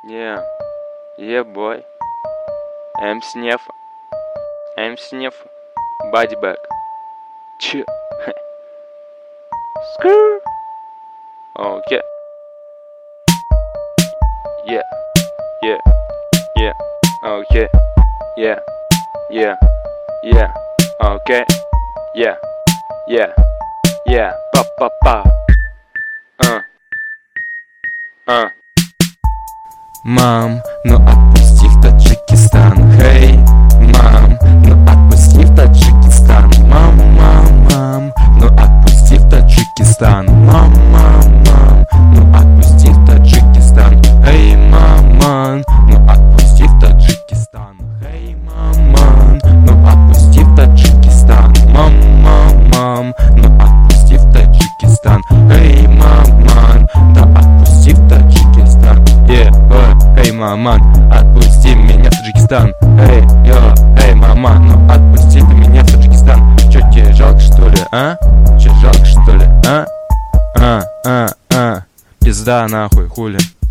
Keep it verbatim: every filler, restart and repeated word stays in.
Yeah, yeah, boy. I'm Sniffer. I'm Sniffer. Body bag. Chill. Skrrr. Okay. Yeah, yeah, yeah. Okay. Yeah, yeah, yeah. Okay. Yeah, yeah, yeah. Pa pa pa. Uh. Uh. Мам, ну отпусти в Таджикистан. Хей, мам, ну отпусти в Таджикистан. Мам, мам, мам, ну отпусти в Таджикистан. Мам, мам, мам, ну отпусти в Таджикистан. Хей, мам, мам, ну отпусти в Таджикистан. Хей, мам, мам, ну отпусти в Таджикистан. Мам, мам, мам, ну отпусти в Таджикистан. Хей, мам, мам, да отпусти в Таджикистан. Yeah, oh, эй, маман, отпусти меня в Таджикистан. Эй, йо, эй, маман, ну отпусти ты меня в Таджикистан. Чё, тебе жалко, что ли, а? Чё, жалко, что ли, а? А, а, а, пизда нахуй, хули.